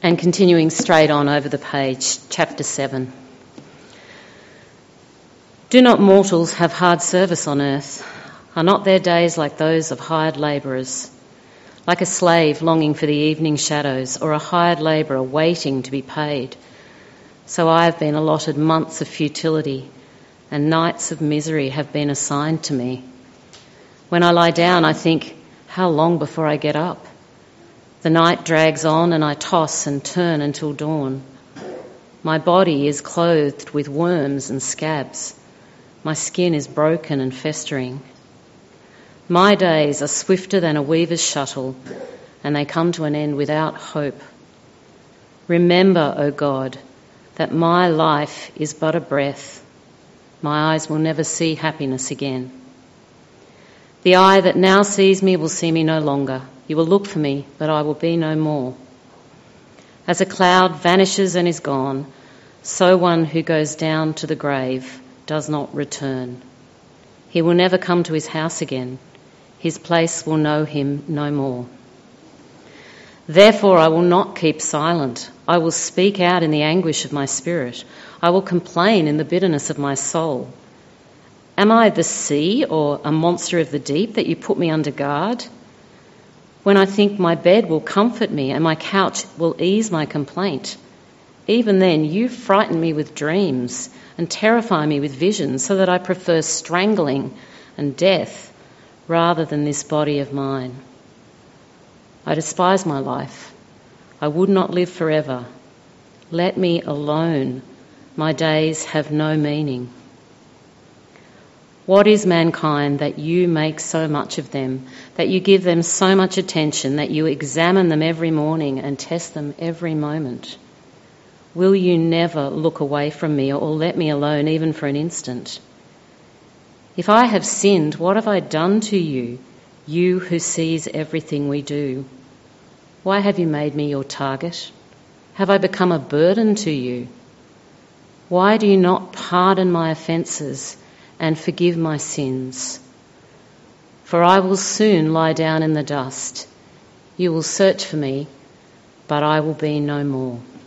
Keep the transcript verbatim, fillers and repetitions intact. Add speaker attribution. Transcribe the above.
Speaker 1: And continuing straight on over the page, chapter seven. Do not mortals have hard service on earth? Are not their days like those of hired labourers? Like a slave longing for the evening shadows, or a hired labourer waiting to be paid? So I have been allotted months of futility, and nights of misery have been assigned to me. When I lie down, I think, how long before I get up? The night drags on and I toss and turn until dawn. My body is clothed with worms and scabs. My skin is broken and festering. My days are swifter than a weaver's shuttle, and they come to an end without hope. Remember, O God, that my life is but a breath. My eyes will never see happiness again. The eye that now sees me will see me no longer. You will look for me, but I will be no more. As a cloud vanishes and is gone, so one who goes down to the grave does not return. He will never come to his house again. His place will know him no more. Therefore I will not keep silent. I will speak out in the anguish of my spirit. I will complain in the bitterness of my soul. Am I the sea or a monster of the deep that you put me under guard? When I think my bed will comfort me and my couch will ease my complaint, even then you frighten me with dreams and terrify me with visions, so that I prefer strangling and death rather than this body of mine. I despise my life. I would not live forever. Let me alone. My days have no meaning. What is mankind that you make so much of them, that you give them so much attention, that you examine them every morning and test them every moment? Will you never look away from me or let me alone even for an instant? If I have sinned, what have I done to you, you who sees everything we do? Why have you made me your target? Have I become a burden to you? Why do you not pardon my offences and forgive my sins? For I will soon lie down in the dust. You will search for me, but I will be no more.